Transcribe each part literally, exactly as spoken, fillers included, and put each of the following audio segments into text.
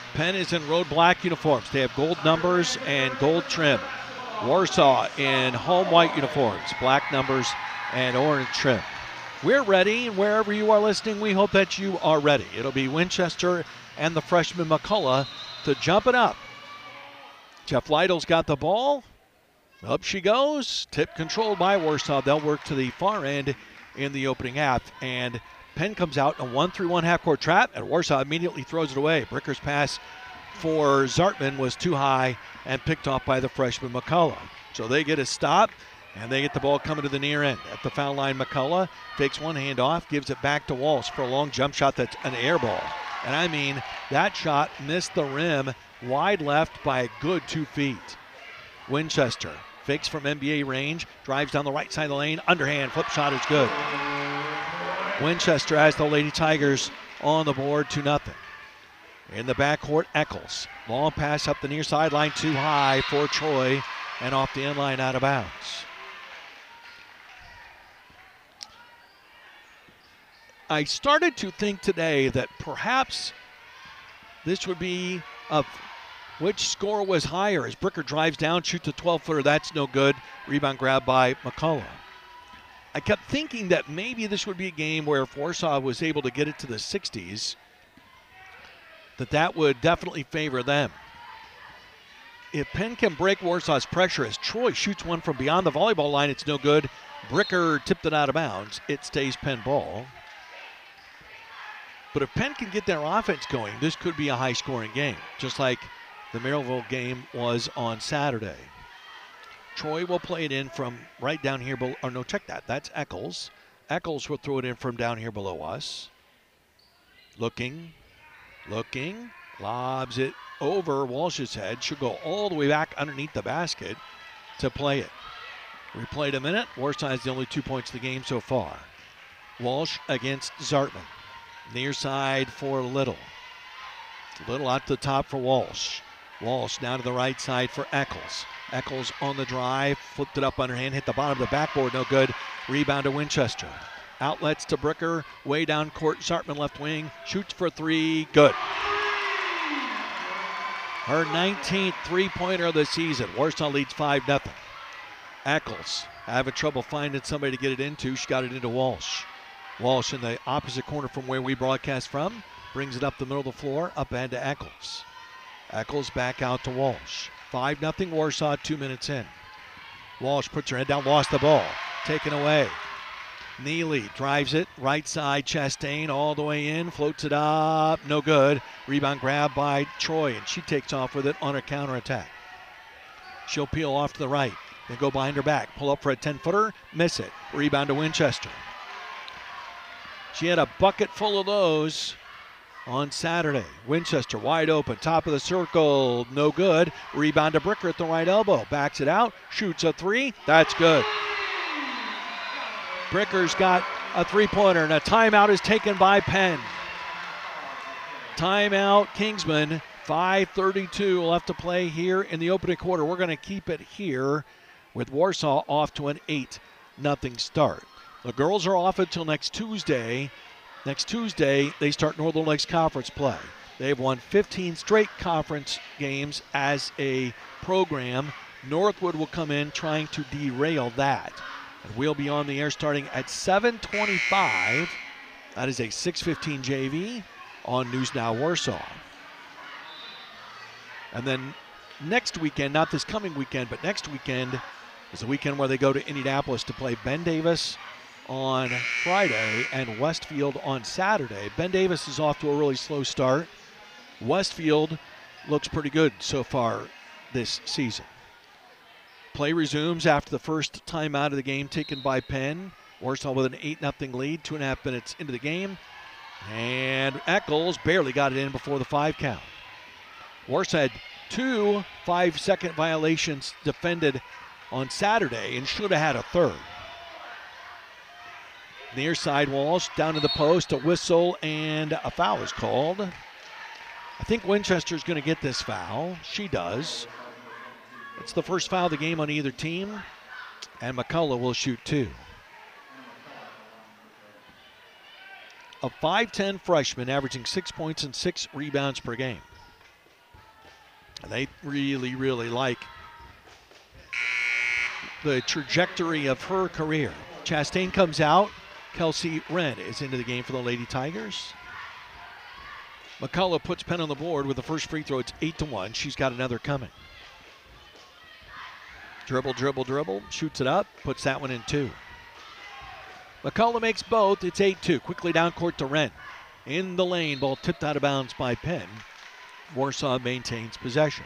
Penn is in road black uniforms. They have gold numbers and gold trim. Warsaw in home white uniforms, black numbers and orange trim. We're ready, and wherever you are listening, we hope that you are ready. It'll be Winchester and the freshman McCullough to jump it up. Jeff Lytle's got the ball. Up she goes. Tip controlled by Warsaw. They'll work to the far end in the opening half. And Penn comes out in a one three one half-court trap, and Warsaw immediately throws it away. Bricker's pass for Zartman was too high and picked off by the freshman McCullough. So they get a stop, and they get the ball coming to the near end. At the foul line, McCullough takes one hand off, gives it back to Walsh for a long jump shot that's an air ball. And I mean, that shot missed the rim wide left by a good two feet. Winchester fakes from N B A range, drives down the right side of the lane, underhand flip shot is good. Winchester has the Lady Tigers on the board, two nothing. In the backcourt, Eccles. Long pass up the near sideline, too high for Troy, and off the end line, out of bounds. I started to think today that perhaps this would be a which score was higher as Bricker drives down, shoots a twelve-footer. That's no good. Rebound grab by McCullough. I kept thinking that maybe this would be a game where if Warsaw was able to get it to the sixties, that that would definitely favor them. If Penn can break Warsaw's pressure as Troy shoots one from beyond the volleyball line, it's no good. Bricker tipped it out of bounds. It stays Penn ball. But if Penn can get their offense going, this could be a high-scoring game, just like the Maryville game was on Saturday. Troy will play it in from right down here below. Oh, no, check that. That's Eccles. Eccles will throw it in from down here below us. Looking, looking, lobs it over Walsh's head. Should go all the way back underneath the basket to play it. We played a minute. Warsaw has the only two points of the game so far. Walsh against Zartman. Near side for Little. Little out to the top for Walsh. Walsh down to the right side for Eccles. Eccles on the drive, flipped it up underhand, hit the bottom of the backboard, no good. Rebound to Winchester. Outlets to Bricker, way down court. Zartman left wing, shoots for three, good. Her nineteenth three-pointer of the season. Warsaw leads five nothing. Eccles having trouble finding somebody to get it into. She got it into Walsh. Walsh in the opposite corner from where we broadcast from. Brings it up the middle of the floor, up ahead to Eccles. Eccles back out to Walsh. five nothing Warsaw, two minutes in. Walsh puts her head down, lost the ball. Taken away. Neely drives it, right side, Chastain all the way in, floats it up, no good. Rebound grab by Troy, and she takes off with it on her counterattack. She'll peel off to the right, then go behind her back, pull up for a ten-footer, miss it. Rebound to Winchester. She had a bucket full of those on Saturday. Winchester wide open, top of the circle, no good. Rebound to Bricker at the right elbow, backs it out, shoots a three, that's good. Bricker's got a three-pointer, and a timeout is taken by Penn. Timeout Kingsman, five thirty-two left to play here in the opening quarter. We're going to keep it here with Warsaw off to an eight nothing start. The girls are off until next Tuesday. Next Tuesday, they start Northern Lakes Conference play. They've won fifteen straight conference games as a program. Northwood will come in trying to derail that. And we'll be on the air starting at seven twenty-five. That is a six fifteen J V on News Now Warsaw. And then next weekend, not this coming weekend, but next weekend is the weekend where they go to Indianapolis to play Ben Davis on Friday and Westfield on Saturday. Ben Davis is off to a really slow start. Westfield looks pretty good so far this season. Play resumes after the first time out of the game taken by Penn. Warsaw with an eight nothing lead, two and a half minutes into the game. And Eccles barely got it in before the five count. Warsaw had two five-second violations defended on Saturday and should have had a third. Near side Walsh, down to the post, a whistle, and a foul is called. I think Winchester's going to get this foul. She does. It's the first foul of the game on either team, and McCullough will shoot two. A five ten freshman averaging six points and six rebounds per game. And they really, really like the trajectory of her career. Chastain comes out. Kelsey Wren is into the game for the Lady Tigers. McCullough puts Penn on the board with the first free throw. It's eight to one. She's got another coming. Dribble, dribble, dribble. Shoots it up. Puts that one in two. McCullough makes both. It's eight two. Quickly down court to Wren. In the lane. Ball tipped out of bounds by Penn. Warsaw maintains possession.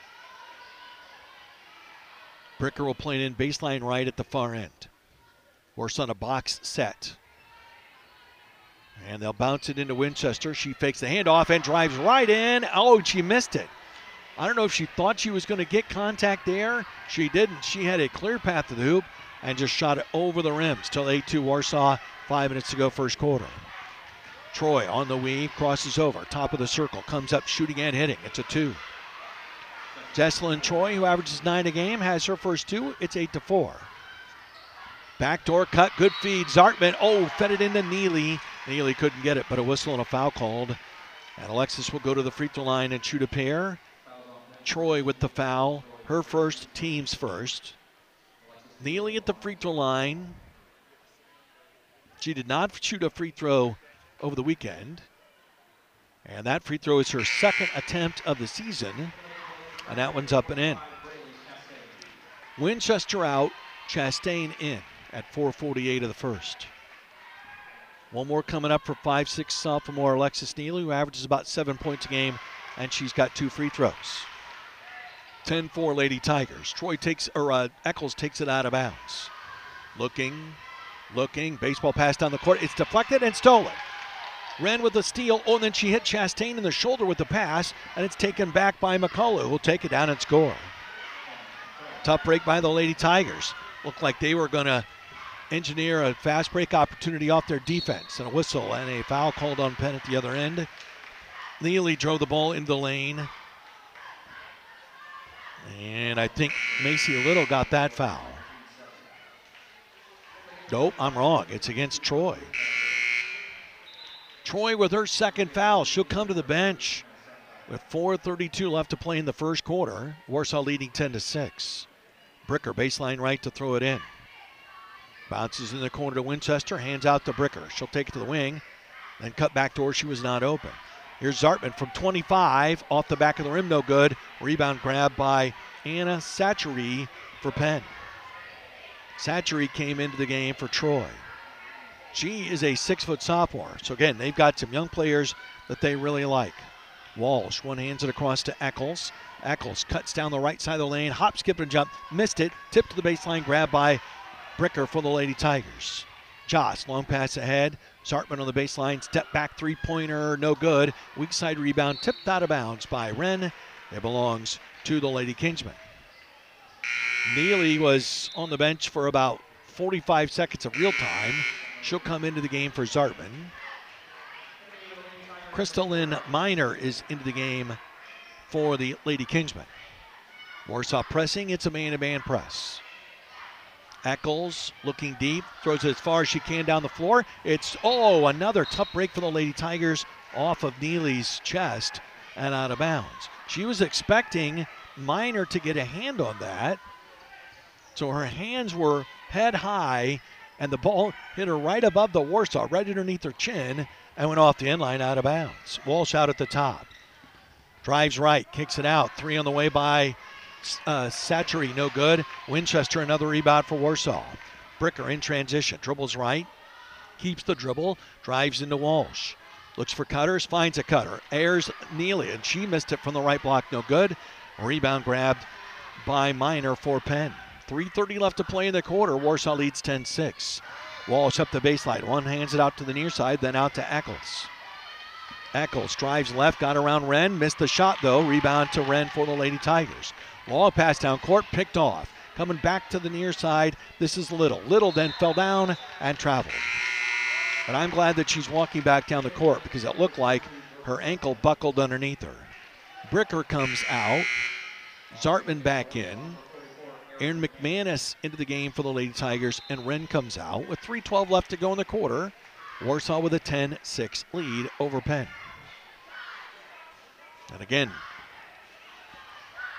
Bricker will play it in baseline right at the far end. Warsaw on a box set. And they'll bounce it into Winchester. She fakes the handoff and drives right in. Oh, she missed it. I don't know if she thought she was going to get contact there. She didn't. She had a clear path to the hoop and just shot it over the rim. Still eight two Warsaw. Five minutes to go first quarter. Troy on the weave, crosses over. Top of the circle. Comes up shooting and hitting. It's a two. Jesselyn Troy, who averages nine a game, has her first two. It's eight to four. Backdoor cut. Good feed. Zartman. Oh, fed it into Neely. Neely couldn't get it, but a whistle and a foul called. And Alexis will go to the free throw line and shoot a pair. Troy with the foul. Her first, team's first. Neely at the free throw line. She did not shoot a free throw over the weekend. And that free throw is her second attempt of the season. And that one's up and in. Winchester out, Chastain in at four forty-eight of the first. One more coming up for five six sophomore Alexis Neely, who averages about seven points a game, and she's got two free throws. ten four Lady Tigers. Troy takes, or uh, Eccles takes it out of bounds. Looking, looking, baseball pass down the court. It's deflected and stolen. Wren with the steal. Oh, and then she hit Chastain in the shoulder with the pass, and it's taken back by McCullough, who'll take it down and score. Tough break by the Lady Tigers. Looked like they were going to engineer a fast break opportunity off their defense, and a whistle and a foul called on Penn at the other end. Neely drove the ball into the lane. And I think Macy Little got that foul. Nope, I'm wrong. It's against Troy. Troy with her second foul. She'll come to the bench with four thirty-two left to play in the first quarter. Warsaw leading ten to six. Bricker baseline right to throw it in. Bounces in the corner to Winchester. Hands out to Bricker. She'll take it to the wing. Then cut back door. She was not open. Here's Zartman from twenty-five. Off the back of the rim. No good. Rebound grab by Anna Satchery for Penn. Satchery came into the game for Troy. She is a six-foot sophomore. So, again, they've got some young players that they really like. Walsh, one hands it across to Eccles. Eccles cuts down the right side of the lane. Hop, skip, and jump. Missed it. Tipped to the baseline. Grab by Bricker for the Lady Tigers. Joss, long pass ahead. Zartman on the baseline. Step back three-pointer. No good. Weak side rebound. Tipped out of bounds by Wren. It belongs to the Lady Kingsmen. Neely was on the bench for about forty-five seconds of real time. She'll come into the game for Zartman. Crystalline Miner is into the game for the Lady Kingsmen. Warsaw pressing. It's a man-to-man press. Eccles looking deep. Throws it as far as she can down the floor. It's, oh, another tough break for the Lady Tigers off of Neely's chest and out of bounds. She was expecting Miner to get a hand on that. So her hands were head high, and the ball hit her right above the Warsaw, right underneath her chin, and went off the end line out of bounds. Walsh out at the top. Drives right, kicks it out. Three on the way by uh, Satchery, no good. Winchester, another rebound for Warsaw. Bricker in transition, dribbles right, keeps the dribble, drives into Walsh. Looks for cutters, finds a cutter. Airs Neely, and she missed it from the right block, no good. Rebound grabbed by Miner for Penn. three thirty left to play in the quarter. Warsaw leads ten six. Walsh up the baseline. One hands it out to the near side, then out to Eccles. Eccles drives left, got around Wren. Missed the shot, though. Rebound to Wren for the Lady Tigers. Long pass down court, picked off. Coming back to the near side, this is Little. Little then fell down and traveled. But I'm glad that she's walking back down the court because it looked like her ankle buckled underneath her. Bricker comes out. Zartman back in. Aaron McManus into the game for the Lady Tigers, and Wren comes out with three twelve left to go in the quarter. Warsaw with a ten six lead over Penn. And again,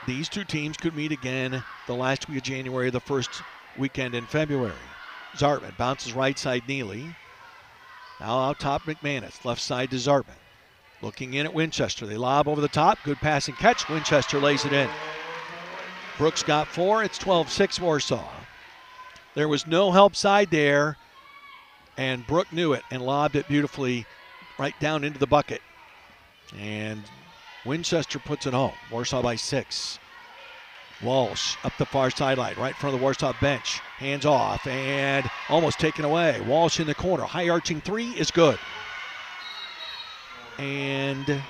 these two teams could meet again the last week of January, the first weekend in February. Zartman bounces right side Neely. Now out top McManus, left side to Zartman. Looking in at Winchester. They lob over the top. Good pass and catch. Winchester lays it in. Brooks got four. It's twelve six Warsaw. There was no help side there, and Brooke knew it and lobbed it beautifully right down into the bucket. And Winchester puts it home. Warsaw by six. Walsh up the far sideline, right in front of the Warsaw bench. Hands off and almost taken away. Walsh in the corner. High arching three is good. And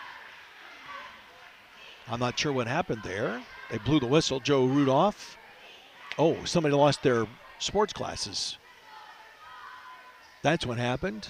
I'm not sure what happened there. They blew the whistle. Joe Rudolph. Oh, somebody lost their sports glasses. That's what happened.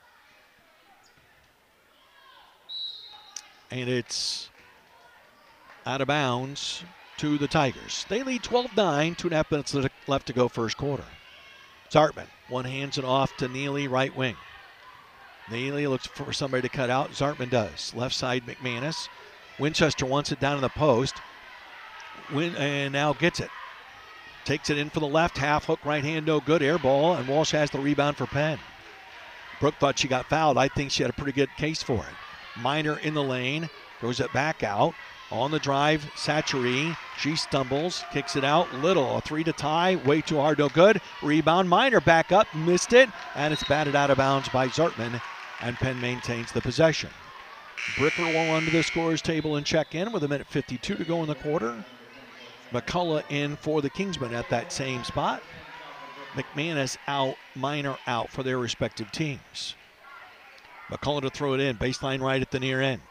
And it's out of bounds to the Tigers. They lead twelve nine, two and a half minutes left to go first quarter. Zartman, one hands it off to Neely, right wing. Neely looks for somebody to cut out. Zartman does. Left side, McManus. Winchester wants it down in the post. Win, and now gets it. Takes it in for the left. Half hook, right hand, no good. Air ball, and Walsh has the rebound for Penn. Brooke thought she got fouled. I think she had a pretty good case for it. Minor in the lane. Throws it back out. On the drive, Satchery. She stumbles, kicks it out. Little, a three to tie. Way too hard, no good. Rebound, Minor back up, missed it. And it's batted out of bounds by Zartman. And Penn maintains the possession. Bricker will under the scorer's table and check in with a minute fifty-two to go in the quarter. McCullough in for the Kingsmen at that same spot. McManus out, Minor out for their respective teams. McCullough to throw it in, baseline right at the near end.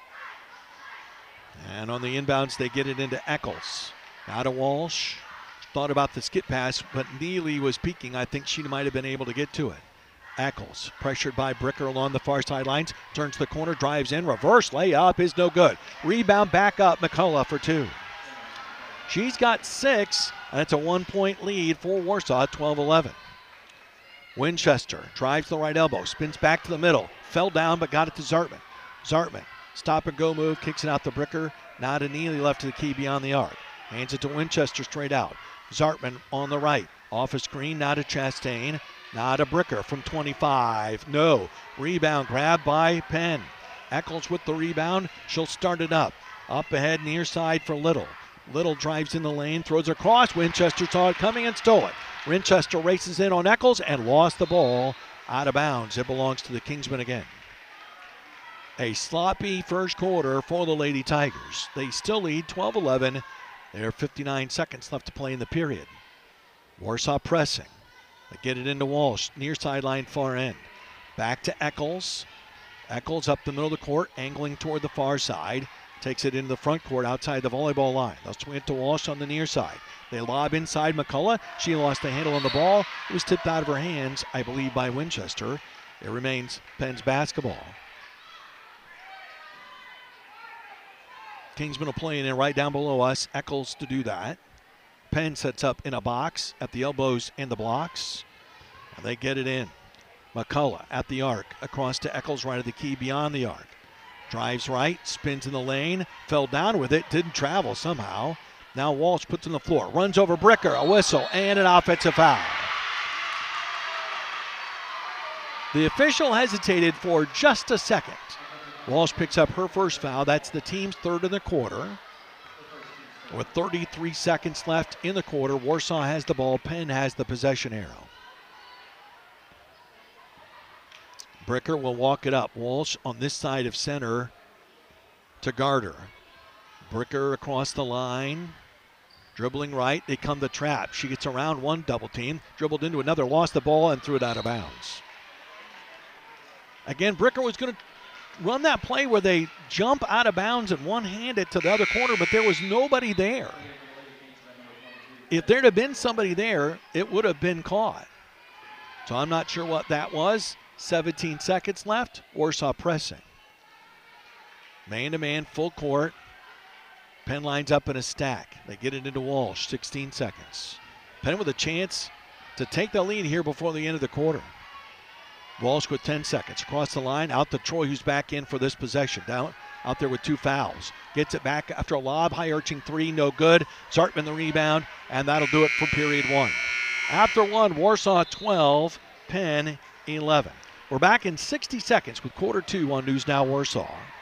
And on the inbounds, they get it into Eccles. Now to Walsh. Thought about the skip pass, but Neely was peeking. I think she might have been able to get to it. Eccles, pressured by Bricker along the far sidelines, turns the corner, drives in, reverse layup is no good. Rebound back up, McCullough for two. She's got six, and it's a one-point lead for Warsaw, twelve eleven. Winchester drives the right elbow, spins back to the middle, fell down but got it to Zartman. Zartman, stop and go move, kicks it out to Bricker, now to Neely left to the key beyond the arc. Hands it to Winchester straight out. Zartman on the right, off a screen, now to Chastain, now to Bricker from twenty-five. No, rebound grab by Penn. Eccles with the rebound, she'll start it up. Up ahead, near side for Little. Little drives in the lane, throws across. Winchester saw it coming and stole it. Winchester races in on Eccles and lost the ball out of bounds. It belongs to the Kingsmen again. A sloppy first quarter for the Lady Tigers. They still lead twelve eleven. There are fifty-nine seconds left to play in the period. Warsaw pressing. They get it into Walsh, near sideline far end. Back to Eccles. Eccles up the middle of the court, angling toward the far side. Takes it into the front court outside the volleyball line. They'll swing it to Walsh on the near side. They lob inside McCullough. She lost the handle on the ball. It was tipped out of her hands, I believe, by Winchester. It remains Penn's basketball. Kingsmen will play in right down below us. Eccles to do that. Penn sets up in a box at the elbows and the blocks. And they get it in. McCullough at the arc. Across to Eccles right of the key beyond the arc. Drives right, spins in the lane, fell down with it, didn't travel somehow. Now Walsh puts on the floor, runs over Bricker, a whistle, and an offensive foul. The official hesitated for just a second. Walsh picks up her first foul. That's the team's third in the quarter. With thirty-three seconds left in the quarter, Warsaw has the ball. Penn has the possession arrow. Bricker will walk it up. Walsh on this side of center to Garter. Bricker across the line. Dribbling right. They come to trap. She gets around one double team. Dribbled into another. Lost the ball and threw it out of bounds. Again, Bricker was going to run that play where they jump out of bounds and one-hand it to the other corner, but there was nobody there. If there'd have been somebody there, it would have been caught. So I'm not sure what that was. seventeen seconds left. Warsaw pressing. Man-to-man, full court. Penn lines up in a stack. They get it into Walsh. sixteen seconds. Penn with a chance to take the lead here before the end of the quarter. Walsh with ten seconds. Across the line, out to Troy, who's back in for this possession. Down out there with two fouls. Gets it back after a lob, high arching three, no good. Zartman the rebound, and that'll do it for period one. After one, Warsaw twelve, Penn eleven. We're back in sixty seconds with quarter two on News Now Warsaw.